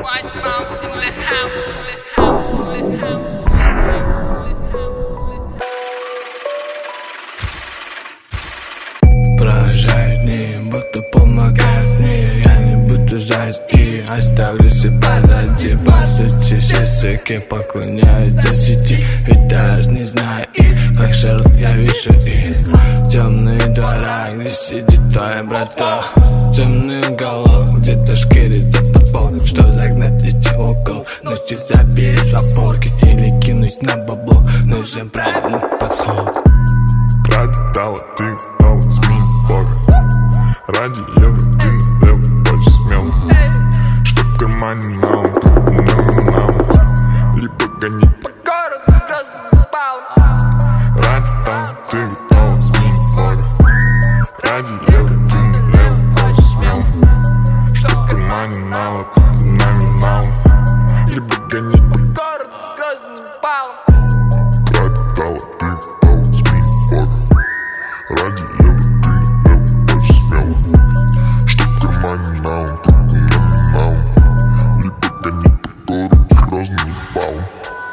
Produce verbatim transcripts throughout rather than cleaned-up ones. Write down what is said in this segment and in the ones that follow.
Поражают дни, будто помогают мне. Я не буду жать и оставлю все позади. По сути, все суки поклоняются сети. Ведь даже не знаю их, как Шерлок я вижу их. Темные двора, где сидит твой браток. Темный уголок, где-то шкерится попол. Что загнать эти около, научить забить в опорке или кинуть на бабло. Нужен правильный подход. Ради дала, ты дала, смени бога. Ради евро, ты налево, больше смело. Чтоб в кармане налом, как налом. Либо гонить по городу с красным баллом. Ради дала, ты готова, смени бога. Ради евро, ты налево, больше смело. Чтоб в кармане налом, как налом. Либо гонить по городу с красным баллом. Ради дала, ты готова, смени бога. Ради евро, ты налево, больше смело. Чтоб в кармане налом, как налом. Либо гонить по городу с красным баллом.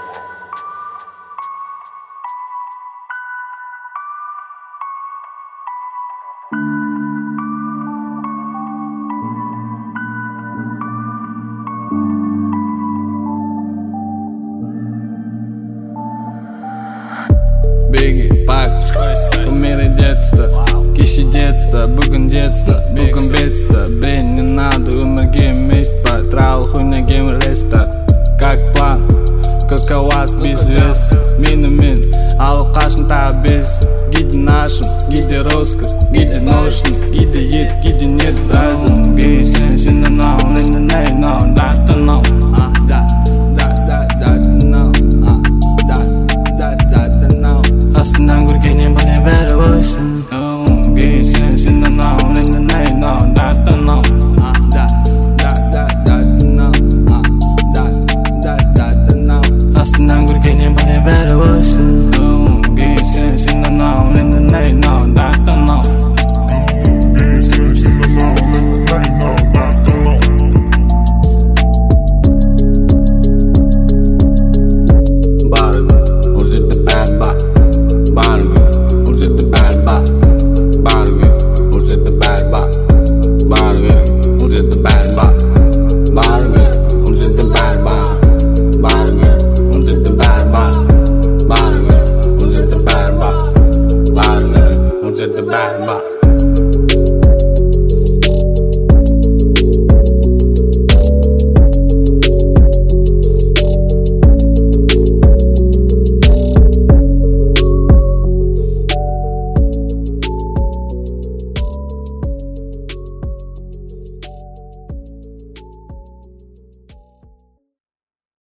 Biggie, Pac, кумиры детства. Кеші детства, бүгін детства, бүгін бедства. Блин, не надо, өмірге емес па. Трауыл хуйняге рестарт. Как план, каковас бизнес. Менімен, алып қашын тағы бес. Гиде нашым, гиде роскар, гиде ношный, гиде ет, гиде нет. Бәзім, гейсен, сен